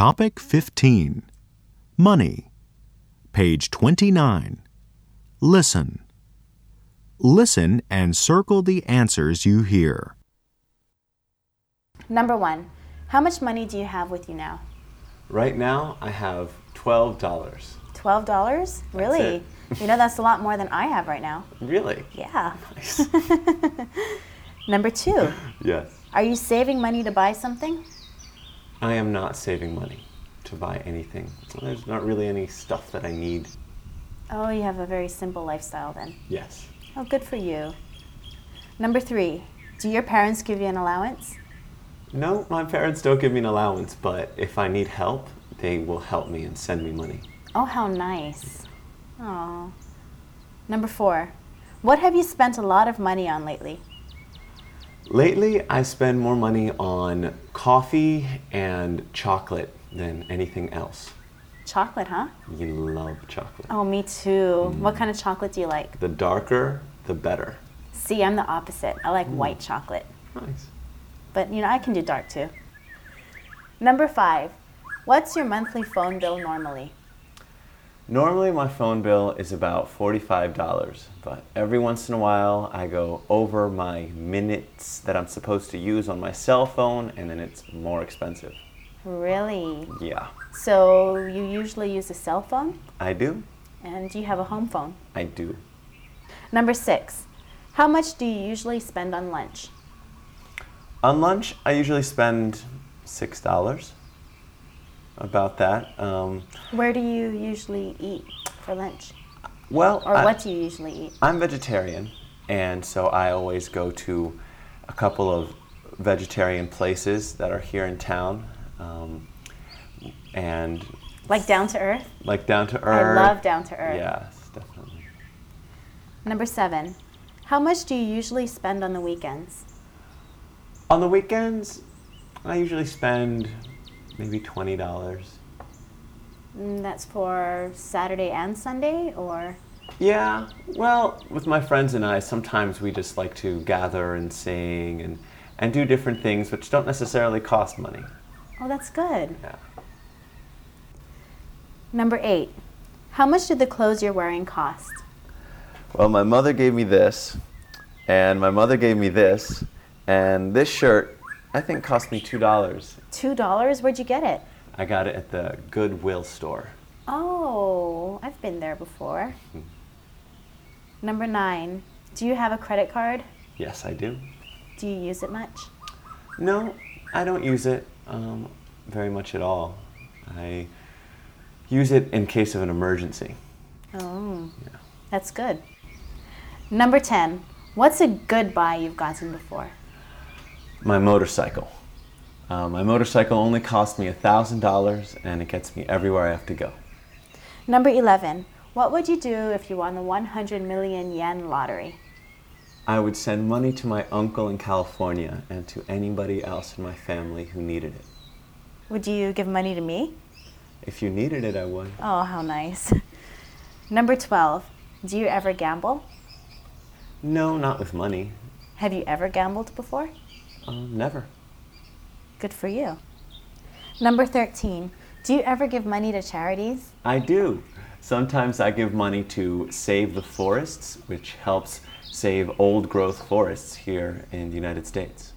Topic 15. Money. Page 29. Listen. Listen and circle the answers you hear. Number 1. How much money do you have with you now? Right now, I have $12. $12? Really? You know, that's a lot more than I have right now. Really? Yeah. Nice. Number 2. Yes. Are you saving money to buy something? I am not saving money to buy anything. There's not really any stuff that I need. Oh, you have a very simple lifestyle then. Yes. Oh, good for you. Number 3. Do your parents give you an allowance? No, my parents don't give me an allowance, but if I need help, they will help me and send me money. Oh, how nice. Oh. Number 4. What have you spent a lot of money on lately? Lately, I spend more money on coffee and chocolate than anything else. Chocolate, huh? You love chocolate. Oh, me too. What kind of chocolate do you like? The darker, the better. See, I'm the opposite. I like white chocolate. Nice. But, you know, I can do dark too. Number 5. What's your monthly phone bill normally? Normally my phone bill is about $45, but every once in a while I go over my minutes that I'm supposed to use on my cell phone, and then it's more expensive. Really? Yeah. So you usually use a cell phone? I do? And do you have a home phone? I do. Number 6. How much do you usually spend on lunch? On lunch, I usually spend $6. About that. Where do you usually eat for lunch? Well, Or what do you usually eat? I'm vegetarian, and so I always go to a couple of vegetarian places that are here in town. And Like Down to Earth? like Down to Earth. I love Down to Earth. Yes, definitely. Number 7. How much do you usually spend on the weekends? On the weekends, I usually spend maybe $20. That's for Saturday and Sunday, or? Yeah, well, with my friends and I, sometimes we just like to gather and sing and do different things which don't necessarily cost money. Oh, that's good. Yeah. Number 8. How much did the clothes you're wearing cost? Well, my mother gave me this, and my mother gave me this, and this shirt, I think, cost me $2. $2? Where'd you get it? I got it at the Goodwill store. Oh, I've been there before. Number 9. Do you have a credit card? Yes, I do. Do you use it much? No, I don't use it very much at all. I use it in case of an emergency. Oh, Yeah. that's good. Number 10. What's a good buy you've gotten before? My motorcycle. My motorcycle only cost me $1,000, and it gets me everywhere I have to go. Number 11. What would you do if you won the 100 million yen lottery? I would send money to my uncle in California and to anybody else in my family who needed it. Would you give money to me? If you needed it, I would. Oh, how nice. Number 12. Do you ever gamble? No, not with money. Have you ever gambled before? Never. Good for you. Number 13. Do you ever give money to charities? I do. Sometimes I give money to Save the Forests, which helps save old growth forests here in the United States.